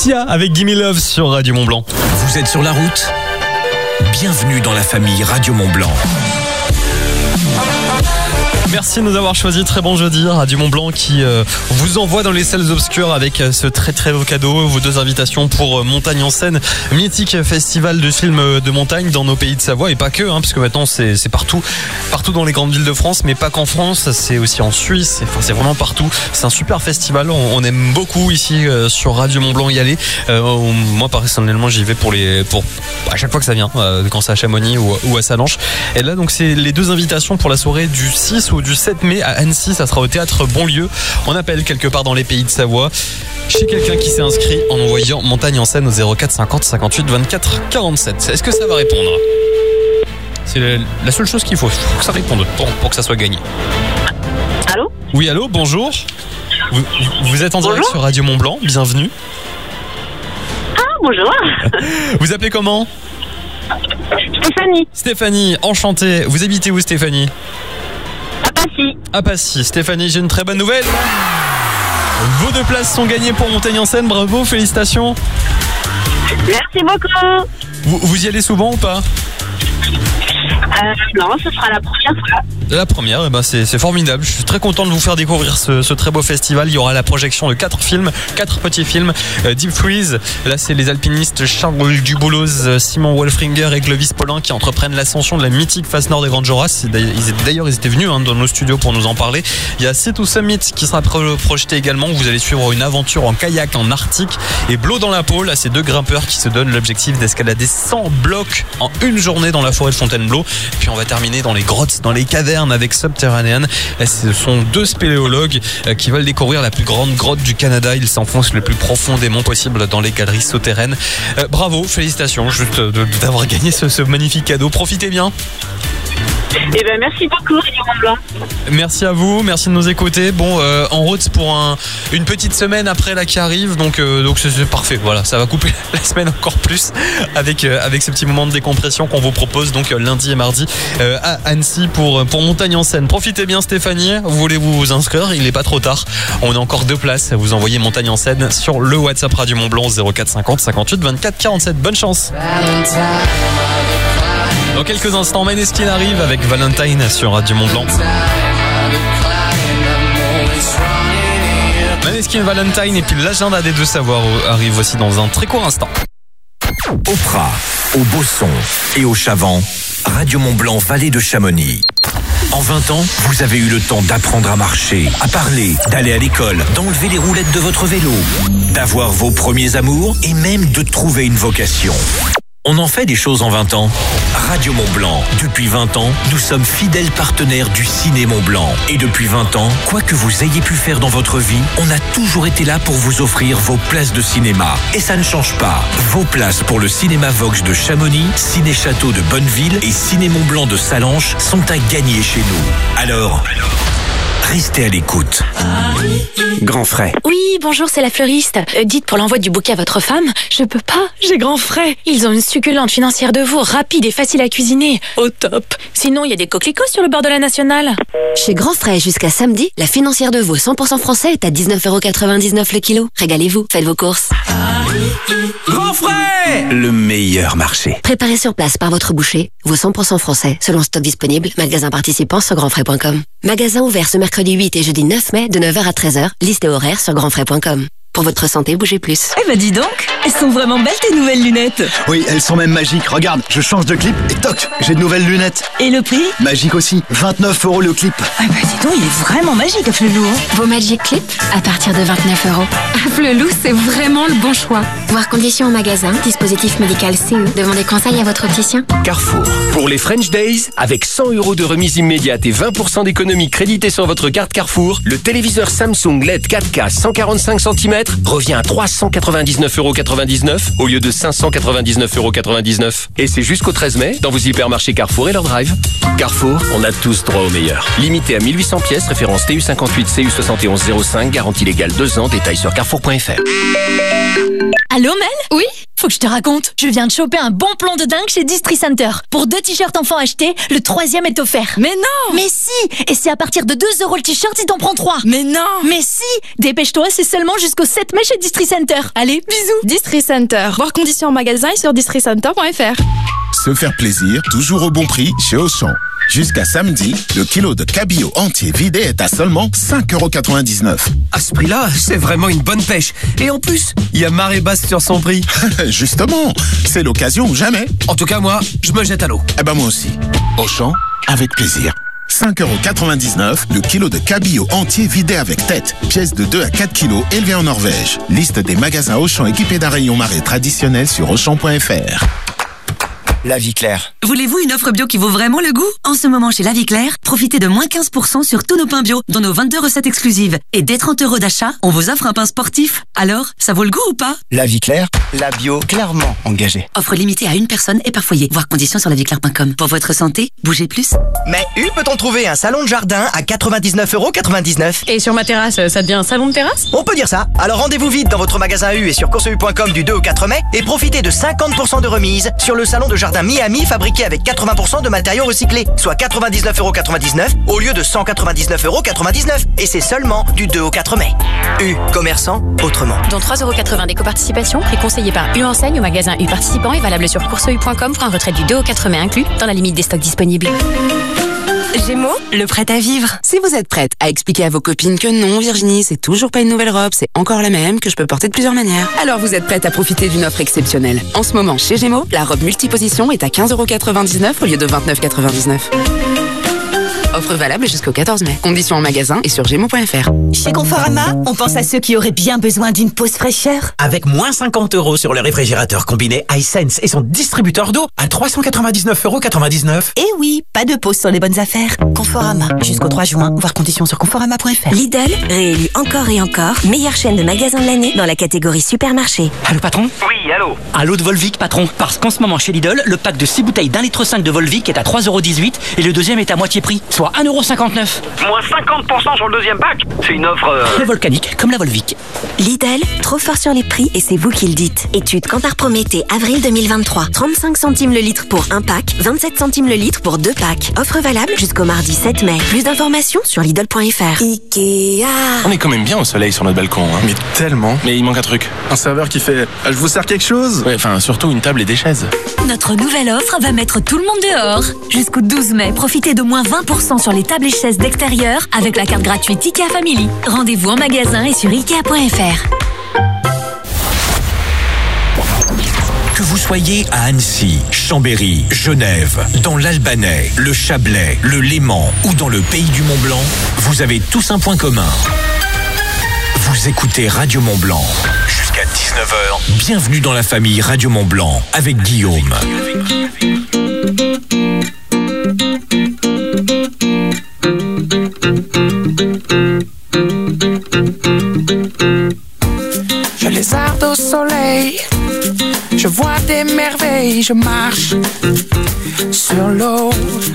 Sia avec Gimme Love sur Radio Mont-Blanc. Vous êtes sur la route ? Bienvenue dans la famille Radio Mont-Blanc. Merci de nous avoir choisi. Très bon jeudi. Radio Mont-Blanc qui vous envoie dans les salles obscures avec ce très très beau cadeau. Vos 2 invitations pour Montagne en scène, mythique festival de films de montagne dans nos pays de Savoie et pas que, parce que maintenant c'est partout dans les grandes villes de France, mais pas qu'en France. C'est aussi en Suisse. C'est vraiment partout. C'est un super festival. On aime beaucoup ici sur Radio Mont-Blanc y aller. Moi personnellement j'y vais pour à chaque fois que ça vient, quand c'est à Chamonix ou à Sallanches. Et là donc c'est les 2 invitations pour la soirée du 6 ou du 7 mai à Annecy. Ça sera au théâtre Bonlieu. On appelle quelque part dans les pays de Savoie chez quelqu'un qui s'est inscrit en envoyant Montagne en scène au 04 50 58 24 47. Est-ce que ça va répondre? C'est la seule chose qu'il faut que ça réponde pour que ça soit gagné. Allô? Oui, allô, bonjour. Vous êtes en direct sur Radio Mont-Blanc, bienvenue. Ah, bonjour. Vous appelez comment? Stéphanie. Stéphanie, enchantée. Vous habitez où, Stéphanie? À Passy. À Passy. Stéphanie, j'ai une très bonne nouvelle. Vos 2 places sont gagnées pour Montagne en scène. Bravo, félicitations. Merci beaucoup. Vous y allez souvent ou pas? Non, ce sera la première fois. La première, c'est formidable. Je suis très content de vous faire découvrir ce très beau festival. Il y aura la projection de 4 petits films. Deep Freeze, là c'est les alpinistes Charles Dubouloz, Simon Wolfringer et Clovis Paulin qui entreprennent l'ascension de la mythique face nord des Grandes Jorasses. D'ailleurs, ils étaient venus dans nos studios pour nous en parler. Il y a Sea to Summit qui sera projeté également. Vous allez suivre une aventure en kayak en Arctique. Et Blow dans la peau, là c'est 2 grimpeurs qui se donnent l'objectif d'escalader 100 blocs en une journée dans la forêt de Fontainebleau. Puis on va terminer dans les grottes, dans les cavernes avec Subterranean. Ce sont 2 spéléologues qui veulent découvrir la plus grande grotte du Canada. Ils s'enfoncent le plus profondément possible dans les galeries souterraines. Bravo, félicitations juste d'avoir gagné ce magnifique cadeau. Profitez bien. Eh ben merci beaucoup, Radio Mont-Blanc. Merci à vous, merci de nous écouter. Bon, en route pour une petite semaine après là qui arrive, donc c'est parfait. Voilà, ça va couper la semaine encore plus avec ce petit moment de décompression qu'on vous propose donc lundi et mardi à Annecy pour Montagne en scène. Profitez bien, Stéphanie. Vous voulez vous inscrire? Il n'est pas trop tard. On a encore 2 places. Vous envoyez Montagne en scène sur le WhatsApp Radio Mont-Blanc 04 50 58 24 47. Bonne chance. Dans quelques instants, Maneskin arrive avec Valentine sur Radio Mont-Blanc. Maneskin, Valentine et puis l'agenda des 2 savoirs arrive aussi dans un très court instant. Au Prat, au Bosson et au Chavant, Radio Mont-Blanc, vallée de Chamonix. En 20 ans, vous avez eu le temps d'apprendre à marcher, à parler, d'aller à l'école, d'enlever les roulettes de votre vélo, d'avoir vos premiers amours et même de trouver une vocation. On en fait des choses en 20 ans. Radio Mont-Blanc, depuis 20 ans, nous sommes fidèles partenaires du Ciné Mont-Blanc. Et depuis 20 ans, quoi que vous ayez pu faire dans votre vie, on a toujours été là pour vous offrir vos places de cinéma. Et ça ne change pas. Vos places pour le Cinéma Vox de Chamonix, Ciné Château de Bonneville et Ciné Mont-Blanc de Sallanches sont à gagner chez nous. Alors, restez à l'écoute. Grand frais. Oui, bonjour, c'est la fleuriste. Dites pour l'envoi du bouquet à votre femme. Je peux pas, j'ai grand frais. Ils ont une succulente financière de veau, rapide et facile à cuisiner. Au top. Sinon, il y a des coquelicots sur le bord de la nationale. Chez Grand Frais, jusqu'à samedi, la financière de veau 100% français est à 19,99€ le kilo. Régalez-vous, faites vos courses. Grand frais, le meilleur marché. Préparé sur place par votre boucher, veau 100% français, selon stock disponible, magasin participant sur grandfrais.com. Magasin ouvert ce mercredi 8 et jeudi 9 mai de 9h à 13h, liste et horaire sur grandfrais.com. Pour votre santé, bougez plus. Eh ben dis donc, elles sont vraiment belles tes nouvelles lunettes. Oui, elles sont même magiques. Regarde, je change de clip et toc, j'ai de nouvelles lunettes. Et le prix? Magique aussi, 29€ le clip. Ah bah dis donc, il est vraiment magique, Afflelou. Vos Magic Clip à partir de 29€. Afflelou, c'est vraiment le bon choix. Voir conditions au magasin, dispositif médical CE. Demandez conseil à votre opticien. Carrefour. Pour les French Days, avec 100€ de remise immédiate et 20% d'économie créditée sur votre carte Carrefour, le téléviseur Samsung LED 4K 145 cm revient à 399,99€ au lieu de 599,99€. Et c'est jusqu'au 13 mai dans vos hypermarchés Carrefour et leur drive. Carrefour, on a tous droit au meilleur. Limité à 1800 pièces, référence TU58 CU7105, garantie légale 2 ans, détails sur carrefour.fr. Allô Mel? Oui? faut que je te raconte. Je viens de choper un bon plan de dingue chez Distri Center. Pour 2 t-shirts enfants achetés, le 3e est offert. Mais non! Mais si! Et c'est à partir de 2 € le t-shirt si t'en prends 3. Mais non! Mais si! Dépêche-toi, c'est seulement jusqu'au 7 mai chez Distri Center. Allez, bisous! Distri Center. Voir conditions en magasin et sur districenter.fr. Se faire plaisir, toujours au bon prix chez Auchan. Jusqu'à samedi, le kilo de cabillaud entier vidé est à seulement 5,99 €. À ce prix-là, c'est vraiment une bonne pêche. Et en plus, il y a marée basse sur son prix. Justement, c'est l'occasion ou jamais. En tout cas, moi, je me jette à l'eau. Eh ben moi aussi. Auchan, avec plaisir. 5,99 € le kilo de cabillaud entier vidé avec tête. Pièce de 2 à 4 kilos élevée en Norvège. Liste des magasins Auchan équipés d'un rayon marée traditionnel sur Auchan.fr. La Vie Claire. Voulez-vous une offre bio qui vaut vraiment le goût? En ce moment chez La Vie Claire, profitez de moins 15% sur tous nos pains bio, dont nos 22 recettes exclusives. Et dès 30 € d'achat, on vous offre un pain sportif. Alors, ça vaut le goût ou pas? La Vie Claire, la bio clairement engagée. Offre limitée à une personne et par foyer. Voir conditions sur lavieclaire.com. Pour votre santé, bougez plus. Mais où peut-on trouver un salon de jardin à 99,99 €? Et sur ma terrasse, ça devient un salon de terrasse? On peut dire ça. Alors rendez-vous vite dans votre magasin U et sur courseu.com du 2 au 4 mai et profitez de 50% de remise sur le salon de jardin Miami fabriqué avec 80% de matériaux recyclés, soit 99,99 € au lieu de 199,99 €. Et c'est seulement du 2 au 4 mai. U, commerçant autrement. Dont 3,80 € d'éco-participation, prix conseillé par U Enseigne au magasin U participant et valable sur courseu.com pour un retrait du 2 au 4 mai inclus dans la limite des stocks disponibles. Gémeaux, le prêt à vivre. Si vous êtes prête à expliquer à vos copines que non, Virginie, c'est toujours pas une nouvelle robe, c'est encore la même, que je peux porter de plusieurs manières, alors vous êtes prête à profiter d'une offre exceptionnelle. En ce moment, chez Gémeaux, la robe multiposition est à 15,99 € au lieu de 29,99 €. Offre valable jusqu'au 14 mai. Conditions en magasin et sur Gémeaux.fr. Chez Conforama, on pense à ceux qui auraient bien besoin d'une pause fraîcheur. Avec moins 50 € sur le réfrigérateur combiné iSense et son distributeur d'eau à 399,99 €. Eh oui, pas de pause sur les bonnes affaires. Conforama, jusqu'au 3 juin, voir conditions sur conforama.fr. Lidl, réélu encore et encore, meilleure chaîne de magasins de l'année dans la catégorie supermarché. Allô patron? Oui, allô. Allô de Volvic patron. Parce qu'en ce moment chez Lidl, le pack de 6 bouteilles d'1,5 litre de Volvic est à 3,18 € et le deuxième est à moitié prix, soit 1,59 €. Moins 50% sur le deuxième pack. C'est une offre... Le volcanique, comme la Volvic. Lidl, trop fort sur les prix et c'est vous qui le dites. Étude Kantar Prométhée, avril 2023. 35 centimes le litre pour un pack, 27 centimes le litre pour 2 packs. Offre valable jusqu'au mardi 7 mai. Plus d'informations sur Lidl.fr. Ikea. On est quand même bien au soleil sur notre balcon, hein. Mais tellement. Mais il manque un truc. Un serveur qui fait « Je vous sers quelque chose ?» Ouais, enfin, surtout une table et des chaises. Notre nouvelle offre va mettre tout le monde dehors. Jusqu'au 12 mai, profitez de moins 20% sur les tables et chaises d'extérieur avec la carte gratuite IKEA Family. Rendez-vous en magasin et sur Ikea.fr. Que vous soyez à Annecy, Chambéry, Genève, dans l'Albanais, le Chablais, le Léman ou dans le pays du Mont-Blanc, vous avez tous un point commun. Vous écoutez Radio Mont-Blanc. Jusqu'à 19h, bienvenue dans la famille Radio Mont-Blanc avec Guillaume. Je lézarde au soleil, je vois des merveilles, je marche sur l'eau.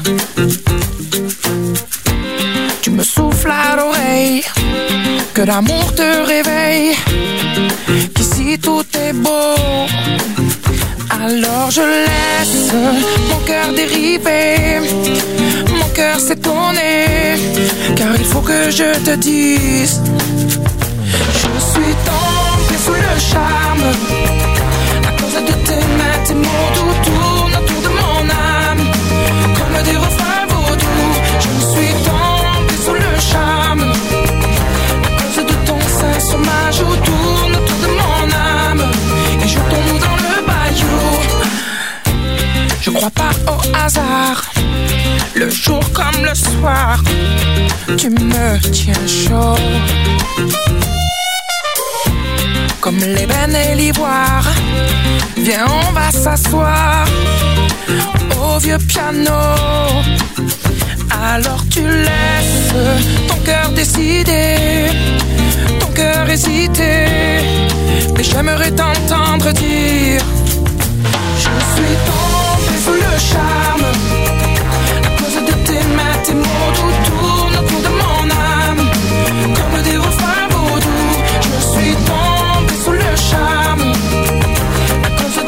Tu me souffles à l'oreille, que l'amour te réveille, qu'ici tout est beau. Alors je laisse mon cœur dériver, mon cœur s'étonner, car il faut que je te dise, je suis tombée sous le charme, à cause de tes mains, tes mots doux tournent autour de mon âme, comme des refrains vaudous. Je suis tombée sous le charme, à cause de ton sein sur ma joue, tourne autour de mon âme, et je tombe dans le bayou. Je crois pas au hasard, le jour comme le soir, tu me tiens chaud. Comme l'ébène et l'ivoire, viens on va s'asseoir au vieux piano. Alors tu laisses ton cœur décider, ton cœur hésiter, mais j'aimerais t'entendre dire, je suis tombée sous le charme, à cause de tes mains, tes mots doux tournent autour de mon âme, comme des refrains vaudous. Je suis tombée sous le charme, à cause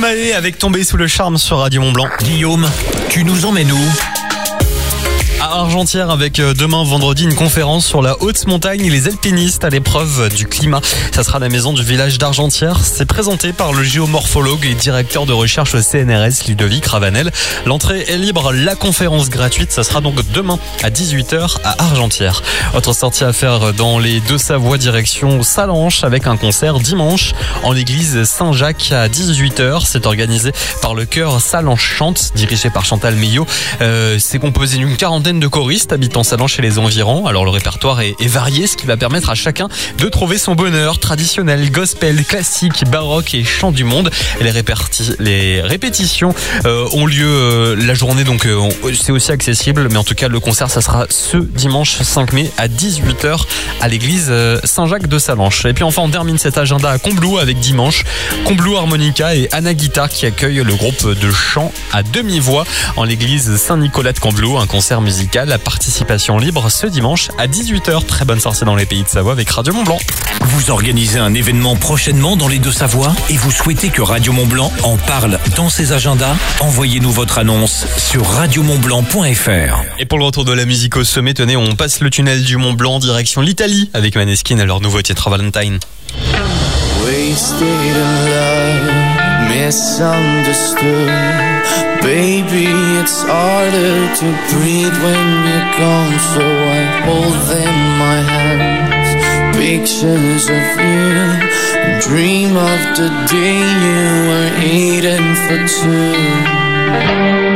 Stromae avec Tomber sous le charme sur Radio Mont-Blanc. Guillaume, tu nous emmènes où ? À Argentière avec demain vendredi une conférence sur la haute montagne et les alpinistes à l'épreuve du climat. Ça sera à la maison du village d'Argentière. C'est présenté par le géomorphologue et directeur de recherche au CNRS Ludovic Ravanel. L'entrée est libre, la conférence gratuite. Ça sera donc demain à 18h à Argentière. Autre sortie à faire dans les Deux-Savoie direction Salanches avec un concert dimanche en l'église Saint-Jacques à 18h. C'est organisé par le chœur Salanches Chante dirigé par Chantal Meillot. C'est composé d'une quarantaine de choristes habitant Salanches et les environs. Alors le répertoire est varié, ce qui va permettre à chacun de trouver son bonheur traditionnel, gospel, classique, baroque et chant du monde. Et les répétitions ont lieu la journée, donc c'est aussi accessible. Mais en tout cas, le concert, ça sera ce dimanche 5 mai à 18h à l'église Saint-Jacques de Salanches. Et puis enfin, on termine cet agenda à Combloux avec dimanche Combloux Harmonica et Anna Guitare qui accueille le groupe de chant à demi-voix en l'église Saint-Nicolas de Combloux. Un concert musical à participation libre ce dimanche à 18h. Très bonne sortie dans les pays de Savoie avec Radio Mont-Blanc. Vous organisez un événement prochainement dans les Deux-Savoie et vous souhaitez que Radio Mont-Blanc en parle dans ses agendas? Envoyez-nous votre annonce sur radiomontblanc.fr. Et pour le retour de la musique au sommet, tenez, on passe le tunnel du Mont-Blanc direction l'Italie avec Maneskin à leur nouveau titre Valentine. Wasted in love, misunderstood. Baby, it's harder to breathe when you're gone. So I hold in my hands pictures of you and dream of the day you were eating for two.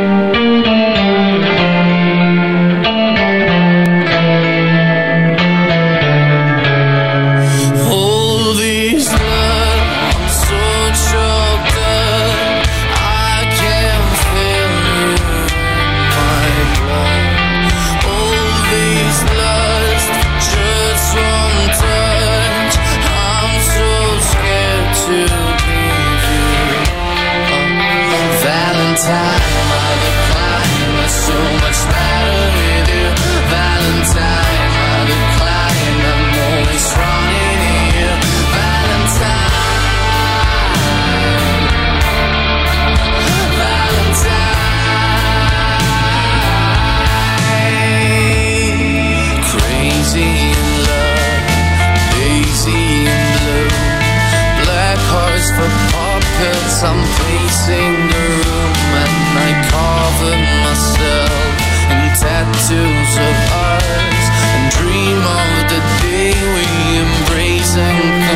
I'm pacing the room and I cover myself in tattoos of ours and dream of the day we embrace and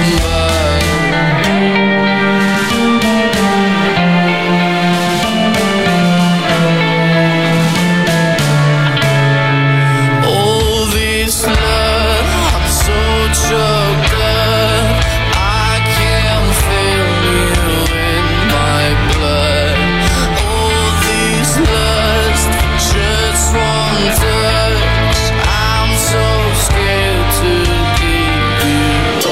combine. All this love, I'm so choked up, I can't feel you in my blood. All this lust, just one touch, I'm so scared to give you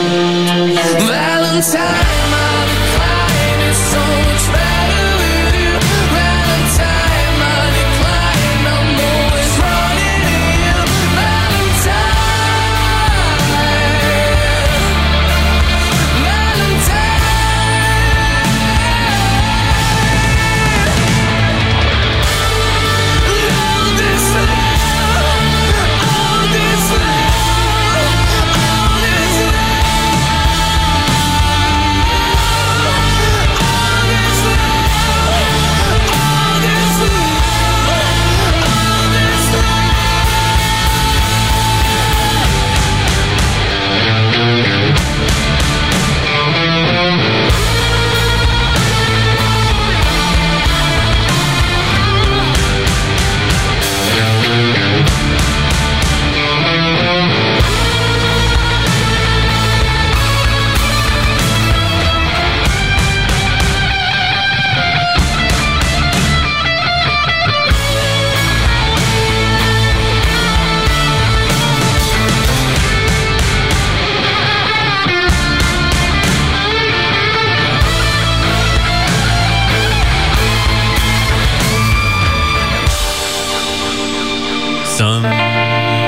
up. Valentine, my decline is so much better with you. Valentine, my decline, I'm always running to you. Valentine,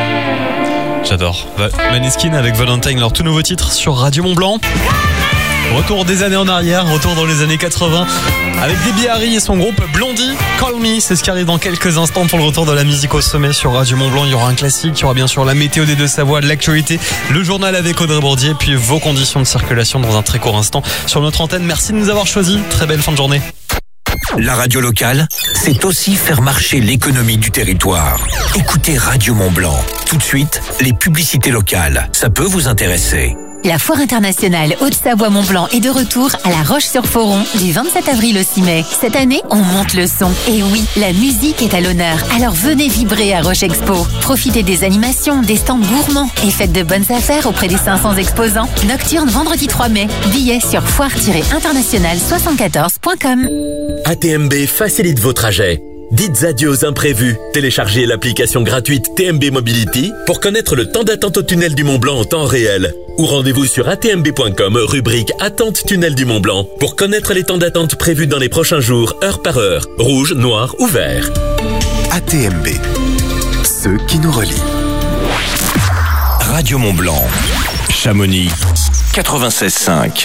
J'adore. Maneskin avec Valentine, leur tout nouveau titre sur Radio Mont-Blanc. Retour des années en arrière, retour dans les années 80 avec Debbie Harry et son groupe Blondie. Call Me, c'est ce qui arrive dans quelques instants pour le retour de la musique au sommet sur Radio Mont-Blanc. Il y aura un classique, il y aura bien sûr la météo des Deux-Savoies, de l'actualité, le journal avec Audrey Bourdier, puis vos conditions de circulation dans un très court instant sur notre antenne. Merci de nous avoir choisis. Très belle fin de journée. La radio locale, c'est aussi faire marcher l'économie du territoire. Écoutez Radio Mont-Blanc. Tout de suite, les publicités locales. Ça peut vous intéresser. La Foire internationale Haute-Savoie-Mont-Blanc est de retour à La Roche-sur-Foron du 27 avril au 6 mai. Cette année, on monte le son. Et oui, la musique est à l'honneur. Alors venez vibrer à Roche Expo. Profitez des animations, des stands gourmands et faites de bonnes affaires auprès des 500 exposants. Nocturne vendredi 3 mai. Billets sur foire-internationale74.com. ATMB facilite vos trajets. Dites adieu aux imprévus. Téléchargez l'application gratuite TMB Mobility pour connaître le temps d'attente au tunnel du Mont-Blanc en temps réel. Ou rendez-vous sur atmb.com, rubrique Attente tunnel du Mont-Blanc, pour connaître les temps d'attente prévus dans les prochains jours, heure par heure, rouge, noir ou vert. ATMB, ceux qui nous relient. Radio Mont-Blanc, Chamonix, 96.5.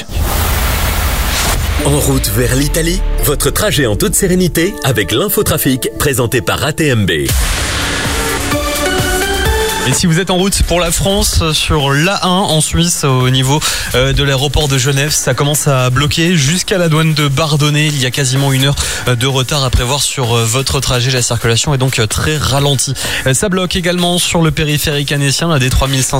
En route vers l'Italie, votre trajet en toute sérénité avec l'infotrafic présenté par ATMB. Et si vous êtes en route pour la France, sur l'A1 en Suisse, au niveau de l'aéroport de Genève, ça commence à bloquer jusqu'à la douane de Bardonnay. Il y a quasiment 1 heure de retard à prévoir sur votre trajet. La circulation est donc très ralentie. Ça bloque également sur le périphérique annécien, la D3500.